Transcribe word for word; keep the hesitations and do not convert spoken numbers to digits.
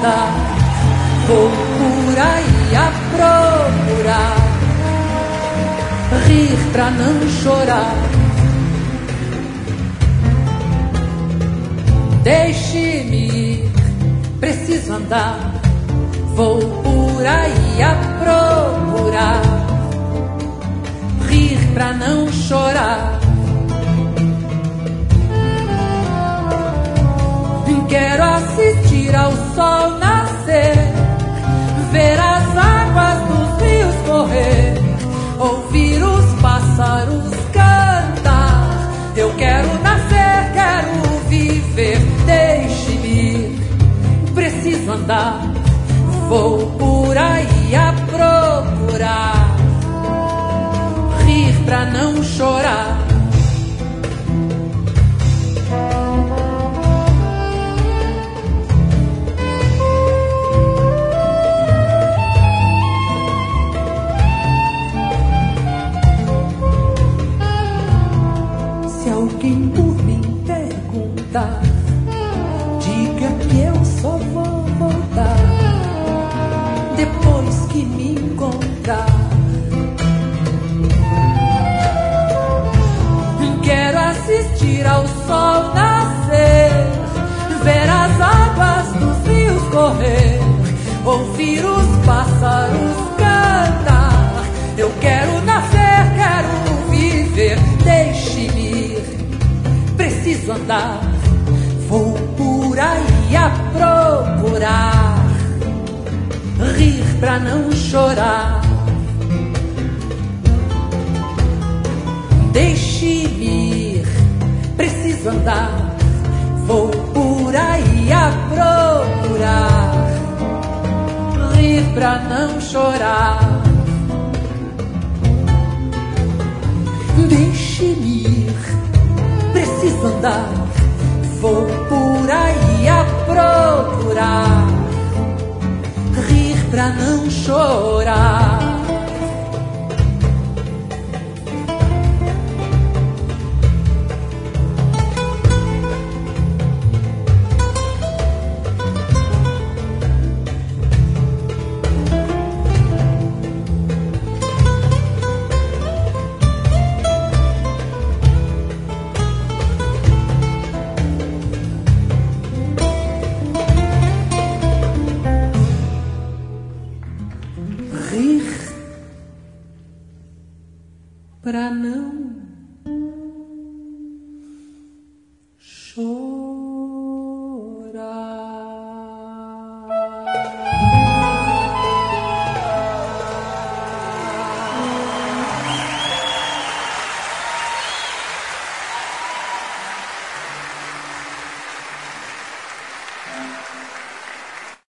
andar, vou por aí a procurar, rir pra não chorar. Deixe-me ir, preciso andar, vou por aí a procurar, rir pra não chorar. Quero assistir ao sol nascer, ver as águas dos rios correr, ouvir os pássaros cantar. Eu quero nascer, quero viver, deixe-me ir, preciso andar, vou por aí a procurar, rir pra não chorar. Se alguém por mim perguntar, diga que eu só vou voltar depois que me encontrar. Quero assistir ao sol nascer, ver as águas dos rios correr, ouvir os pássaros cantar. Eu quero nascer, quero viver, deixe-me ir, preciso andar, vou por aí a procurar, rir pra não chorar. Deixe-me ir, preciso andar, vou por aí a procurar, rir pra não chorar. Deixe-me ir, preciso andar, vou por aí a procurar, rir pra não chorar. Rir pra não